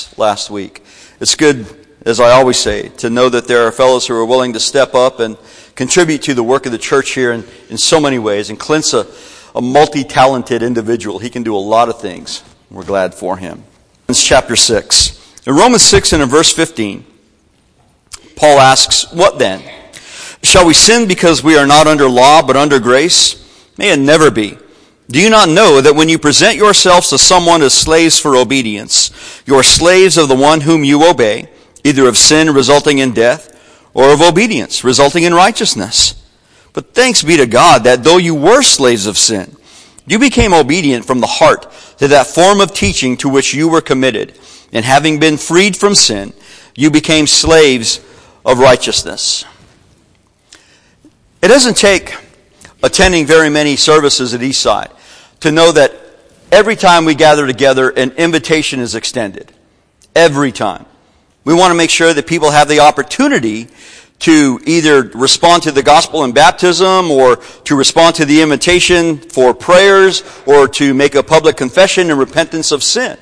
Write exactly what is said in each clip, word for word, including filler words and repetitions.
last week. It's good, as I always say, to know that there are fellows who are willing to step up and contribute to the work of the church here in, in so many ways. And Clint's a, a multi-talented individual. He can do a lot of things. We're glad for him. Romans chapter six. In Romans six and in verse fifteen, Paul asks, "What then? Shall we sin because we are not under law but under grace? May it never be. Do you not know that when you present yourselves to someone as slaves for obedience, you are slaves of the one whom you obey, either of sin resulting in death, or of obedience resulting in righteousness? But thanks be to God that though you were slaves of sin, you became obedient from the heart to that form of teaching to which you were committed, and having been freed from sin, you became slaves of righteousness." It doesn't take attending very many services at Eastside to know that every time we gather together, an invitation is extended. Every time. We want to make sure that people have the opportunity to either respond to the gospel in baptism, or to respond to the invitation for prayers, or to make a public confession and repentance of sin.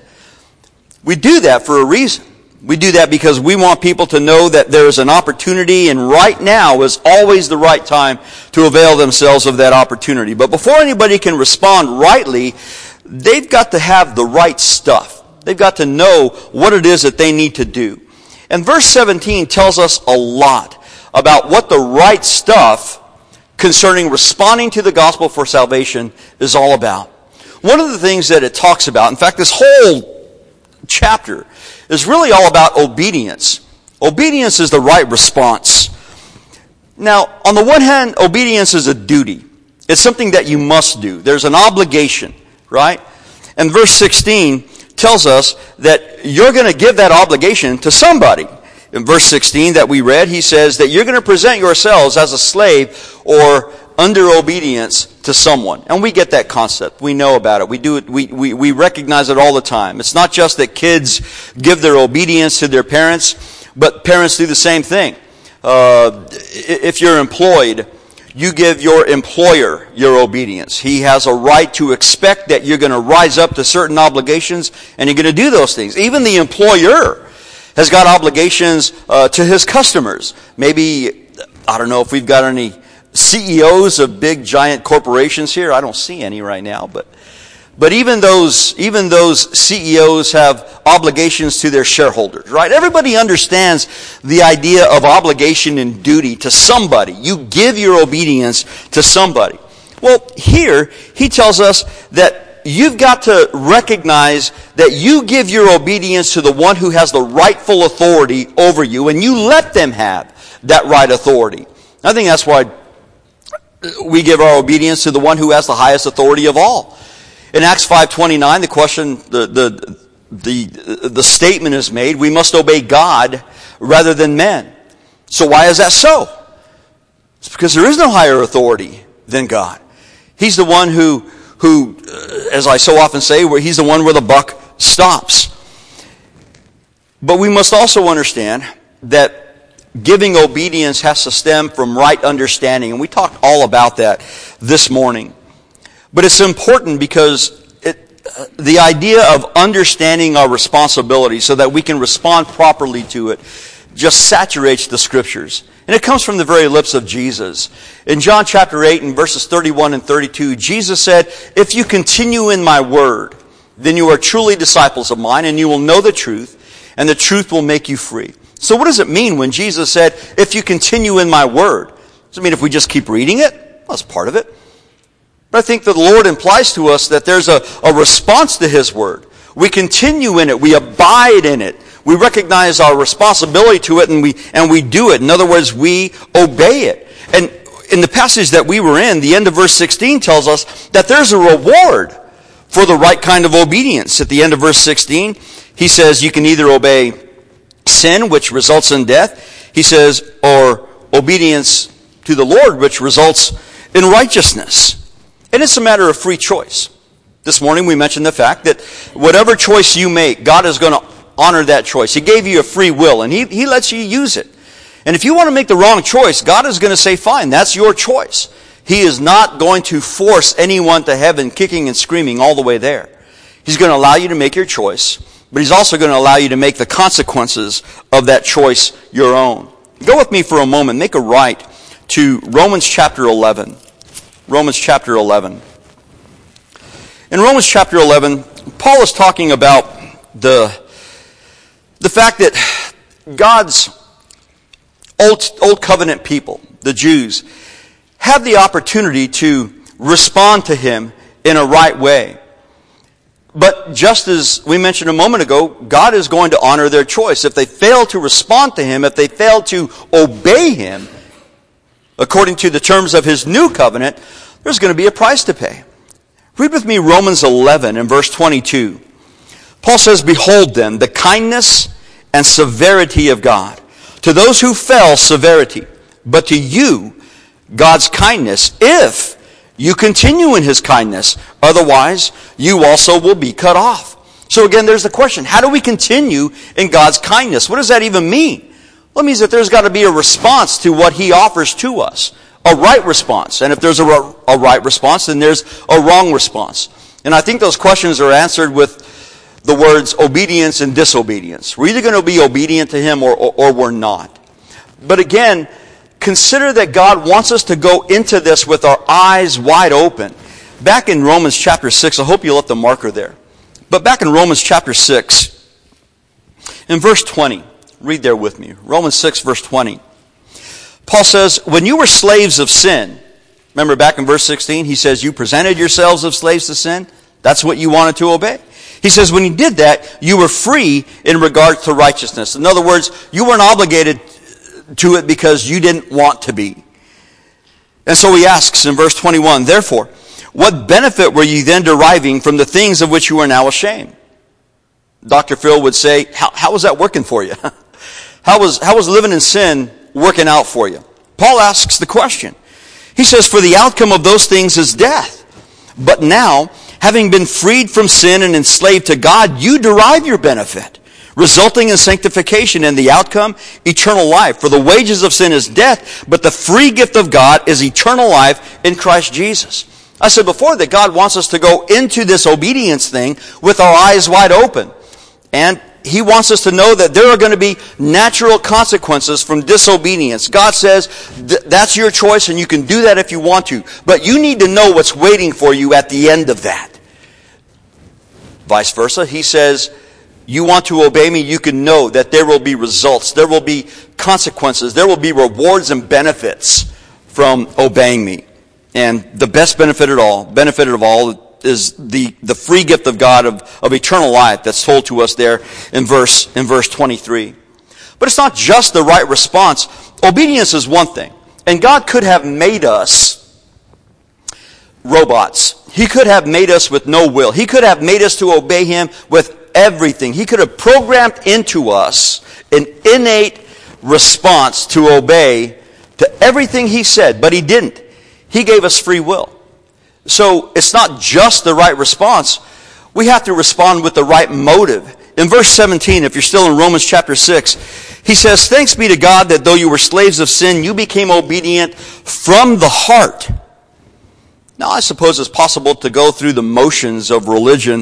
We do that for a reason. We do that because we want people to know that there is an opportunity, and right now is always the right time to avail themselves of that opportunity. But before anybody can respond rightly, they've got to have the right stuff. They've got to know what it is that they need to do. And verse seventeen tells us a lot about what the right stuff concerning responding to the gospel for salvation is all about. One of the things that it talks about, in fact, this whole chapter is really all about obedience. Obedience is the right response. Now, on the one hand, obedience is a duty. It's something that you must do. There's an obligation, right? And verse sixteen tells us that you're going to give that obligation to somebody. In verse sixteen that we read, he says that you're going to present yourselves as a slave or under obedience to someone. And we get that concept. We know about it. We do it. We, we, we recognize it all the time. It's not just that kids give their obedience to their parents, but parents do the same thing. Uh, if you're employed, you give your employer your obedience. He has a right to expect that you're going to rise up to certain obligations, and you're going to do those things. Even the employer has got obligations uh, to his customers. Maybe, I don't know if we've got any C E Os of big giant corporations here. I don't see any right now, but but even those even those C E Os have obligations to their shareholders, right? Everybody understands the idea of obligation and duty to somebody. You give your obedience to somebody. Well, here he tells us that you've got to recognize that you give your obedience to the one who has the rightful authority over you, and you let them have that right authority. I think that's why we give our obedience to the one who has the highest authority of all. In Acts five twenty-nine, the question, the, the, the, the statement is made, we must obey God rather than men. So why is that so? It's because there is no higher authority than God. He's the one who, who, as I so often say, where he's the one where the buck stops. But we must also understand that giving obedience has to stem from right understanding. And we talked all about that this morning. But it's important because it, uh, the idea of understanding our responsibility so that we can respond properly to it just saturates the Scriptures. And it comes from the very lips of Jesus. In John chapter eight and verses thirty-one and thirty-two, Jesus said, "If you continue in my word, then you are truly disciples of mine, and you will know the truth, and the truth will make you free." So what does it mean when Jesus said, "If you continue in my word"? Does it mean if we just keep reading it? Well, that's part of it. But I think that the Lord implies to us that there's a, a response to His word. We continue in it. We abide in it. We recognize our responsibility to it, and we and we do it. In other words, we obey it. And in the passage that we were in, the end of verse sixteen tells us that there's a reward for the right kind of obedience. At the end of verse sixteen, he says you can either obey sin, which results in death, he says, or obedience to the Lord, which results in righteousness. And it's a matter of free choice. This morning we mentioned the fact that whatever choice you make, God is going to honor that choice. He gave you a free will, and He, he lets you use it. And if you want to make the wrong choice, God is going to say, fine, that's your choice. He is not going to force anyone to heaven kicking and screaming all the way there. He's going to allow you to make your choice. but he's also going to allow you to make the consequences of that choice your own. Go with me for a moment. Make a right to Romans chapter eleven. Romans chapter eleven. In Romans chapter eleven, Paul is talking about the, the fact that God's old, old covenant people, the Jews, have the opportunity to respond to him in a right way. But just as we mentioned a moment ago, God is going to honor their choice. If they fail to respond to him, if they fail to obey him, according to the terms of his new covenant, there's going to be a price to pay. Read with me Romans eleven and verse twenty-two. Paul says, "Behold then the kindness and severity of God. To those who fell, severity. But to you, God's kindness, if you continue in his kindness. Otherwise, you also will be cut off." So again, there's the question. How do we continue in God's kindness? What does that even mean? Well, it means that there's got to be a response to what he offers to us. A right response. And if there's a, a right response, then there's a wrong response. And I think those questions are answered with the words obedience and disobedience. We're either going to be obedient to him or, or, or we're not. But again, consider that God wants us to go into this with our eyes wide open. Back in Romans chapter six, I hope you left the marker there. But back in Romans chapter six, in verse twenty, read there with me. Romans six, verse twenty. Paul says, when you were slaves of sin, remember back in verse sixteen, he says, you presented yourselves as slaves to sin. That's what you wanted to obey. He says, when you did that, you were free in regard to righteousness. In other words, you weren't obligated to it because you didn't want to be. And so he asks in verse twenty-one, therefore, what benefit were you then deriving from the things of which you are now ashamed? Doctor Phil would say, how, how was that working for you? how was, how was living in sin working out for you? Paul asks the question. He says, for the outcome of those things is death. But now, having been freed from sin and enslaved to God, you derive your benefit, resulting in sanctification, and the outcome, eternal life. For the wages of sin is death, but the free gift of God is eternal life in Christ Jesus. I said before that God wants us to go into this obedience thing with our eyes wide open. And he wants us to know that there are going to be natural consequences from disobedience. God says, that's your choice and you can do that if you want to. But you need to know what's waiting for you at the end of that. Vice versa, he says, you want to obey me, you can know that there will be results, there will be consequences, there will be rewards and benefits from obeying me. And the best benefit of all, benefit of all is the, the free gift of God of, of eternal life that's told to us there in verse, in verse twenty-three. But it's not just the right response. Obedience is one thing. And God could have made us robots. He could have made us with no will. He could have made us to obey him with everything. He could have programmed into us an innate response to obey to everything he said, but he didn't. He gave us free will. So it's not just the right response. We have to respond with the right motive. In verse seventeen, if you're still in Romans chapter six, he says, thanks be to God that though you were slaves of sin, you became obedient from the heart. Now, I suppose it's possible to go through the motions of religion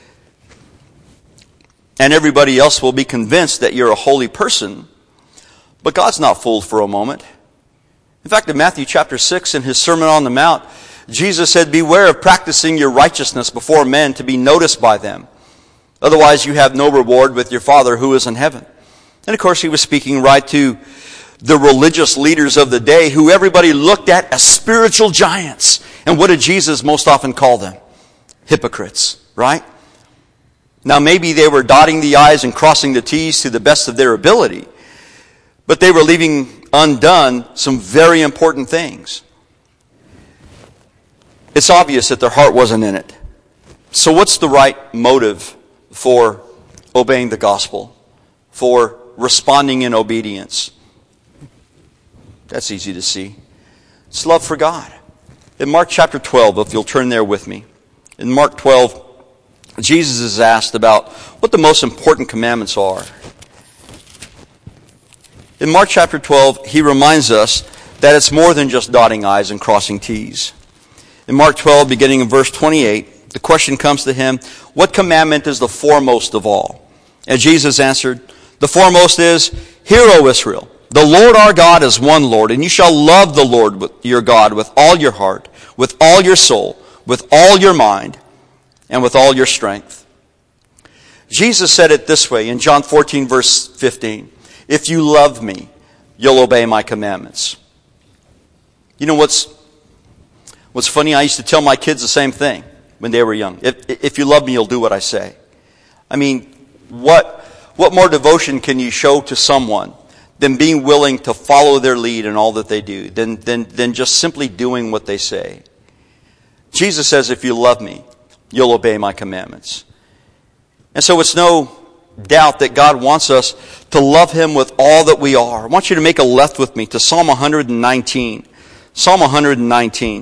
and everybody else will be convinced that you're a holy person. But God's not fooled for a moment. In fact, in Matthew chapter six, in his Sermon on the Mount, Jesus said, beware of practicing your righteousness before men to be noticed by them. Otherwise, you have no reward with your Father who is in heaven. And of course, he was speaking right to the religious leaders of the day who everybody looked at as spiritual giants. And what did Jesus most often call them? Hypocrites, right? Now, maybe they were dotting the I's and crossing the T's to the best of their ability, but they were leaving undone some very important things. It's obvious that their heart wasn't in it. So what's the right motive for obeying the gospel, for responding in obedience? That's easy to see. It's love for God. In Mark chapter twelve, if you'll turn there with me. In Mark twelve, Jesus is asked about what the most important commandments are. In Mark chapter twelve, he reminds us that it's more than just dotting I's and crossing T's. In Mark twelve, beginning in verse twenty-eight, the question comes to him, what commandment is the foremost of all? And Jesus answered, the foremost is, Hear, O Israel, the Lord our God is one Lord, and you shall love the Lord your God with all your heart, with all your soul, with all your mind, and with all your strength. Jesus said it this way in John fourteen, verse fifteen. If you love me, you'll obey my commandments. You know what's what's funny? I used to tell my kids the same thing when they were young. If, if you love me, you'll do what I say. I mean, what what more devotion can you show to someone than being willing to follow their lead in all that they do, than, than, than just simply doing what they say? Jesus says, if you love me, you'll obey my commandments. And so it's no doubt that God wants us to love him with all that we are. I want you to make a left with me to Psalm one nineteen. Psalm one nineteen.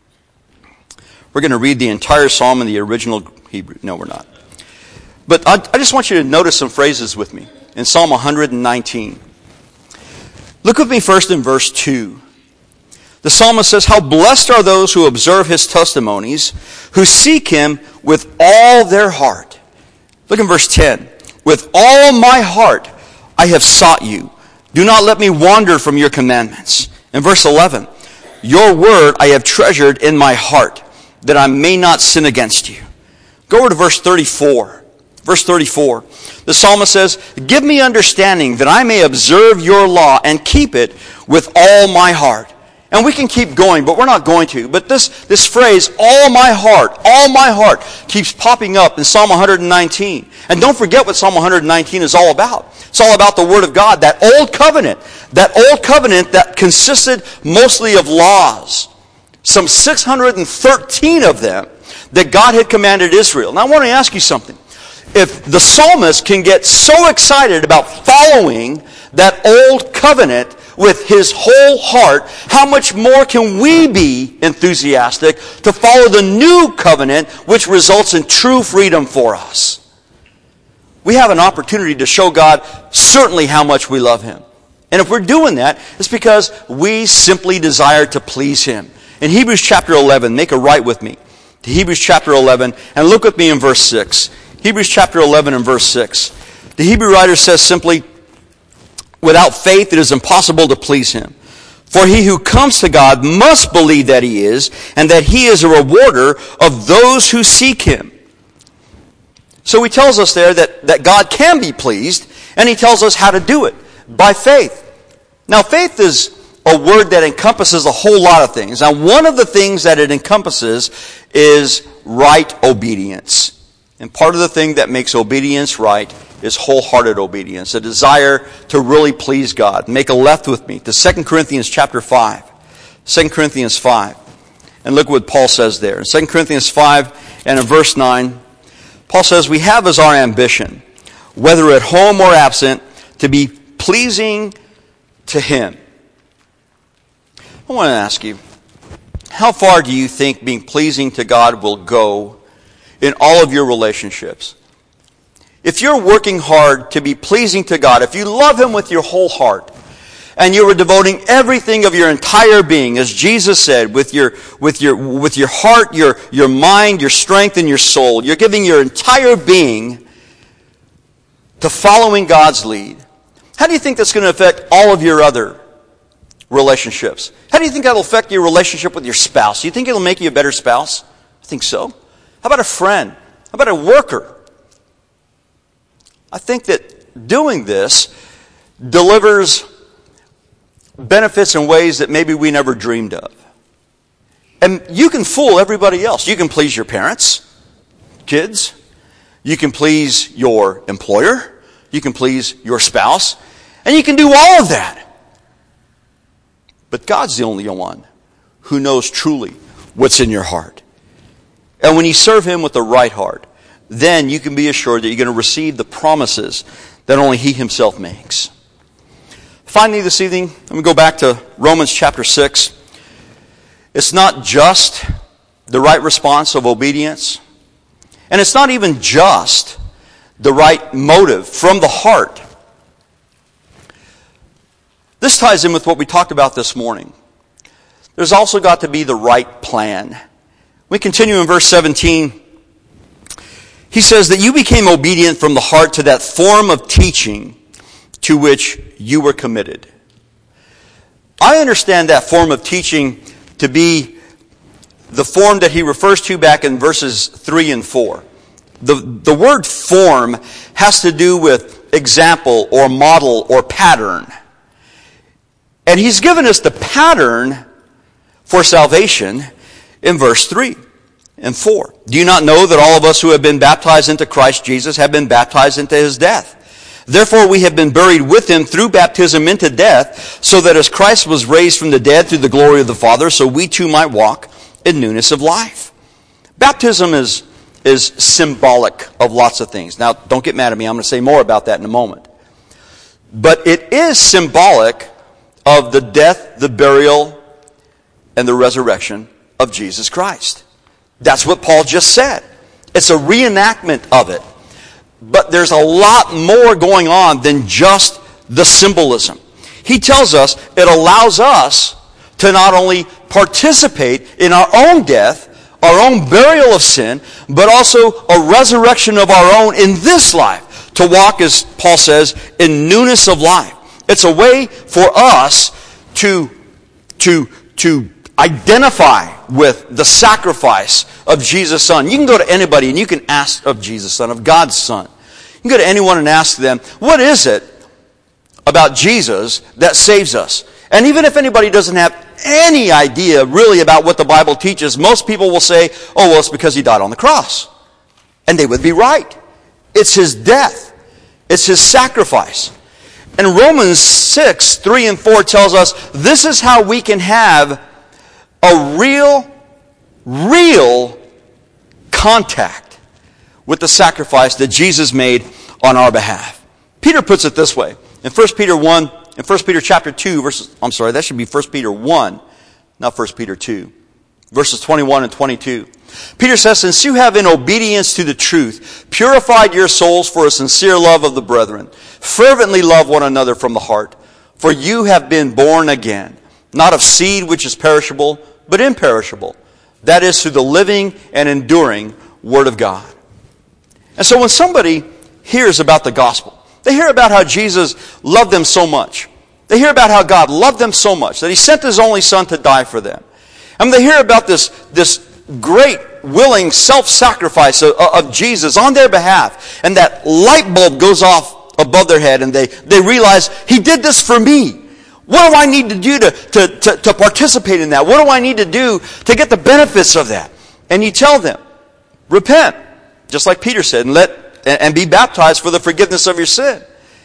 We're going to read the entire psalm in the original Hebrew. No, we're not. But I, I just want you to notice some phrases with me in Psalm one nineteen. Look with me first in verse two. The psalmist says, how blessed are those who observe his testimonies, who seek him with all their heart. Look in verse ten. With all my heart I have sought you. Do not let me wander from your commandments. In verse eleven. Your word I have treasured in my heart, that I may not sin against you. Go over to verse thirty-four. Verse thirty-four. The psalmist says, give me understanding that I may observe your law and keep it with all my heart. And we can keep going, but we're not going to. But this, this phrase, all my heart, all my heart, keeps popping up in Psalm one nineteen. And don't forget what Psalm one nineteen is all about. It's all about the Word of God, that old covenant, that old covenant that consisted mostly of laws. Some six hundred thirteen of them that God had commanded Israel. Now I want to ask you something. If the psalmist can get so excited about following that old covenant with his whole heart, how much more can we be enthusiastic to follow the new covenant, which results in true freedom for us? We have an opportunity to show God certainly how much we love him. And if we're doing that, it's because we simply desire to please him. In Hebrews chapter eleven, make a right with me to Hebrews chapter eleven, and look with me in verse six. Hebrews chapter eleven and verse six. The Hebrew writer says simply, without faith it is impossible to please him. For he who comes to God must believe that he is, and that he is a rewarder of those who seek him. So he tells us there that, that God can be pleased, and he tells us how to do it, by faith. Now faith is a word that encompasses a whole lot of things. Now one of the things that it encompasses is right obedience. And part of the thing that makes obedience right is wholehearted obedience, a desire to really please God. Make a left with me to Second Corinthians chapter five. Second Corinthians five. And look what Paul says there. In Second Corinthians five and in verse nine, Paul says, we have as our ambition, whether at home or absent, to be pleasing to him. I want to ask you, how far do you think being pleasing to God will go in all of your relationships? If you're working hard to be pleasing to God, if you love him with your whole heart, and you are devoting everything of your entire being, as Jesus said, with your with your with your heart, your your mind, your strength, and your soul, you're giving your entire being to following God's lead. How do you think that's going to affect all of your other relationships? How do you think that'll affect your relationship with your spouse? Do you think it'll make you a better spouse? I think so. How about a friend? How about a worker? I think that doing this delivers benefits in ways that maybe we never dreamed of. And you can fool everybody else. You can please your parents, kids. You can please your employer. You can please your spouse. And you can do all of that. But God's the only one who knows truly what's in your heart. And when you serve him with the right heart, then you can be assured that you're going to receive the promises that only he himself makes. Finally, this evening, let me go back to Romans chapter six. It's not just the right response of obedience, and it's not even just the right motive from the heart. This ties in with what we talked about this morning. There's also got to be the right plan. We continue in verse seventeen. He says that you became obedient from the heart to that form of teaching to which you were committed. I understand that form of teaching to be the form that he refers to back in verses three and four. The, the word form has to do with example or model or pattern. And he's given us the pattern for salvation in verse three and four. Do you not know that all of us who have been baptized into Christ Jesus have been baptized into his death? Therefore we have been buried with him through baptism into death, so that as Christ was raised from the dead through the glory of the Father, so we too might walk in newness of life. Baptism is, is symbolic of lots of things. Now, don't get mad at me. I'm going to say more about that in a moment. But it is symbolic of the death, the burial, and the resurrection of Jesus Christ. That's what Paul just said. It's a reenactment of it. But there's a lot more going on than just the symbolism. He tells us it allows us to not only participate in our own death, our own burial of sin, but also a resurrection of our own in this life, to walk, as Paul says, in newness of life. It's a way for us to, to, to identify with the sacrifice of Jesus' Son. You can go to anybody and you can ask of Jesus' Son, of God's Son. You can go to anyone and ask them, what is it about Jesus that saves us? And even if anybody doesn't have any idea really about what the Bible teaches, most people will say, oh, well, it's because he died on the cross. And they would be right. It's his death. It's his sacrifice. And Romans six, three and four tells us this is how we can have a real, real contact with the sacrifice that Jesus made on our behalf. Peter puts it this way. In First Peter one, in First Peter chapter two, verses, I'm sorry, that should be First Peter one, not First Peter two. Verses twenty-one and twenty-two. Peter says, since you have in obedience to the truth purified your souls for a sincere love of the brethren, fervently love one another from the heart. For you have been born again, not of seed which is perishable, but imperishable. That is through the living and enduring Word of God. And so when somebody hears about the gospel, they hear about how Jesus loved them so much. They hear about how God loved them so much that he sent his only Son to die for them. And they hear about this, this great, willing self-sacrifice of, of Jesus on their behalf. And that light bulb goes off above their head and they, they realize, he did this for me. What do I need to do to, to, to, to participate in that? What do I need to do to get the benefits of that? And you tell them, repent, just like Peter said, and let and be baptized for the forgiveness of your sin.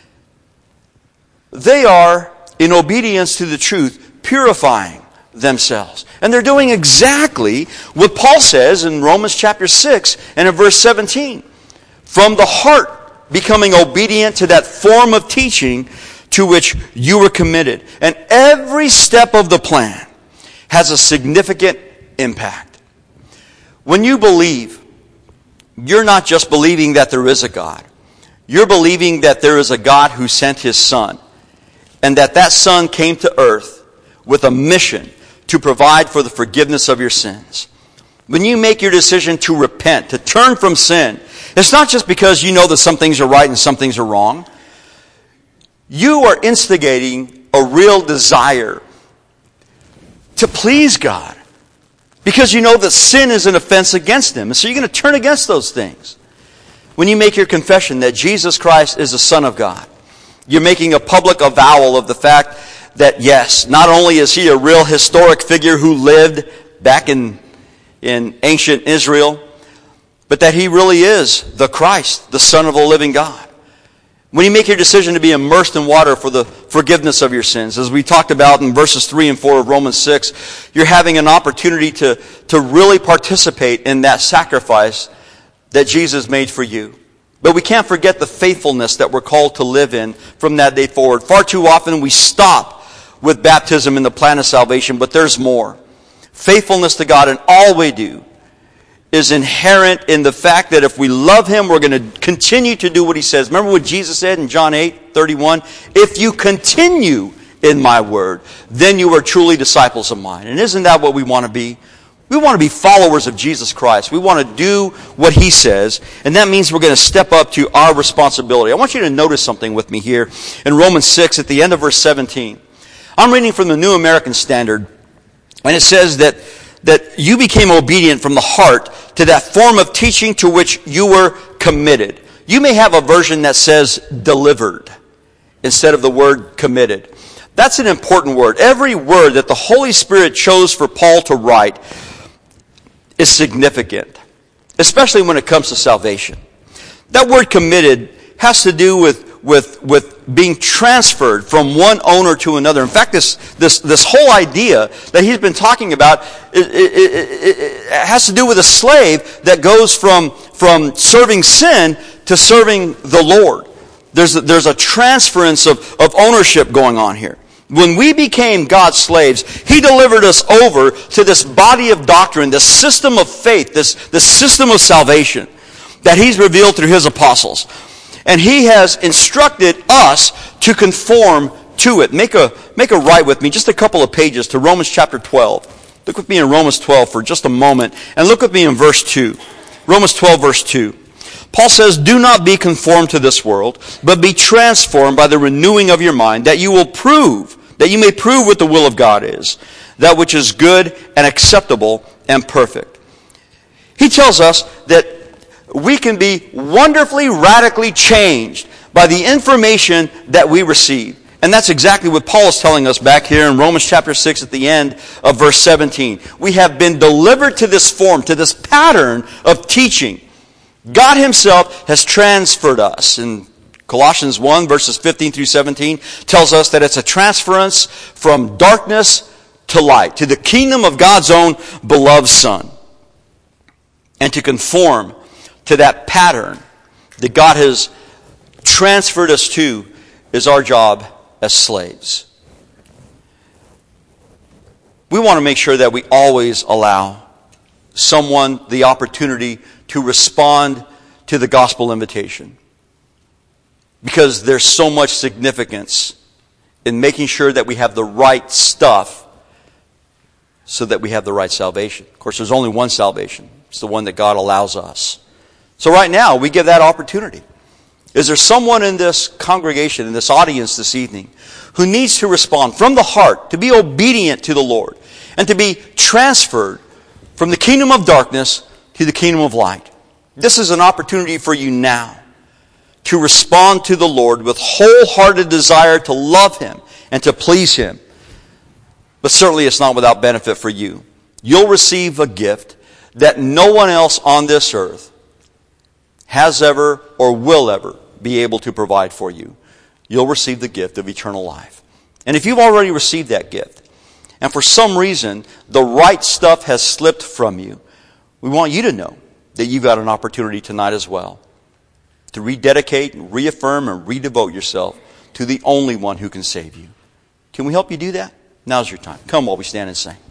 They are, in obedience to the truth, purifying themselves. And they're doing exactly what Paul says in Romans chapter six and in verse seventeen. From the heart, becoming obedient to that form of teaching to which you were committed. And every step of the plan has a significant impact. When you believe, you're not just believing that there is a God. You're believing that there is a God who sent his Son. And that that Son came to earth with a mission to provide for the forgiveness of your sins. When you make your decision to repent, to turn from sin, it's not just because you know that some things are right and some things are wrong. You are instigating a real desire to please God. Because you know that sin is an offense against him. And so you're going to turn against those things. When you make your confession that Jesus Christ is the Son of God, you're making a public avowal of the fact that, yes, not only is he a real historic figure who lived back in, in ancient Israel, but that he really is the Christ, the Son of the living God. When you make your decision to be immersed in water for the forgiveness of your sins, as we talked about in verses three and four of Romans six, you're having an opportunity to, to really participate in that sacrifice that Jesus made for you. But we can't forget the faithfulness that we're called to live in from that day forward. Far too often we stop with baptism in the plan of salvation, but there's more. Faithfulness to God in all we do is inherent in the fact that if we love him, we're going to continue to do what he says. Remember what Jesus said in John eight thirty-one? If you continue in my word, then you are truly disciples of mine. And isn't that what we want to be? We want to be followers of Jesus Christ. We want to do what He says, and that means we're going to step up to our responsibility. I want you to notice something with me here in Romans six at the end of verse seventeen. I'm reading from the New American Standard, and it says that, that you became obedient from the heart to that form of teaching to which you were committed. You may have a version that says delivered instead of the word committed. That's an important word. Every word that the Holy Spirit chose for Paul to write is significant, especially when it comes to salvation. That word committed has to do with, with, with being transferred from one owner to another. In fact, this, this, this whole idea that he's been talking about it, it, it, it has to do with a slave that goes from, from serving sin to serving the Lord. There's a, there's a transference of, of ownership going on here. When we became God's slaves, He delivered us over to this body of doctrine, this system of faith, this, this system of salvation that He's revealed through His apostles. And He has instructed us to conform to it. Make a, make a right with me, just a couple of pages, to Romans chapter twelve. Look with me in Romans twelve for just a moment, and look with me in verse two. Romans twelve, verse two. Paul says, do not be conformed to this world, but be transformed by the renewing of your mind, that you will prove, that you may prove what the will of God is, that which is good and acceptable and perfect. He tells us that we can be wonderfully, radically changed by the information that we receive. And that's exactly what Paul is telling us back here in Romans chapter six at the end of verse seventeen. We have been delivered to this form, to this pattern of teaching. God Himself has transferred us. And Colossians one, verses fifteen through seventeen, tells us that it's a transference from darkness to light, to the kingdom of God's own beloved Son. And to conform to that pattern that God has transferred us to is our job as slaves. We want to make sure that we always allow someone the opportunity to respond to the gospel invitation. Because there's so much significance in making sure that we have the right stuff so that we have the right salvation. Of course, there's only one salvation. It's the one that God allows us. So right now, we give that opportunity. Is there someone in this congregation, in this audience this evening, who needs to respond from the heart, to be obedient to the Lord, and to be transferred from the kingdom of darkness to the kingdom of light? This is an opportunity for you now to respond to the Lord with wholehearted desire to love Him and to please Him. But certainly it's not without benefit for you. You'll receive a gift that no one else on this earth has ever or will ever be able to provide for you. You'll receive the gift of eternal life. And if you've already received that gift, and for some reason the right stuff has slipped from you, we want you to know that you've got an opportunity tonight as well to rededicate, and reaffirm, and redevote yourself to the only one who can save you. Can we help you do that? Now's your time. Come while we stand and sing.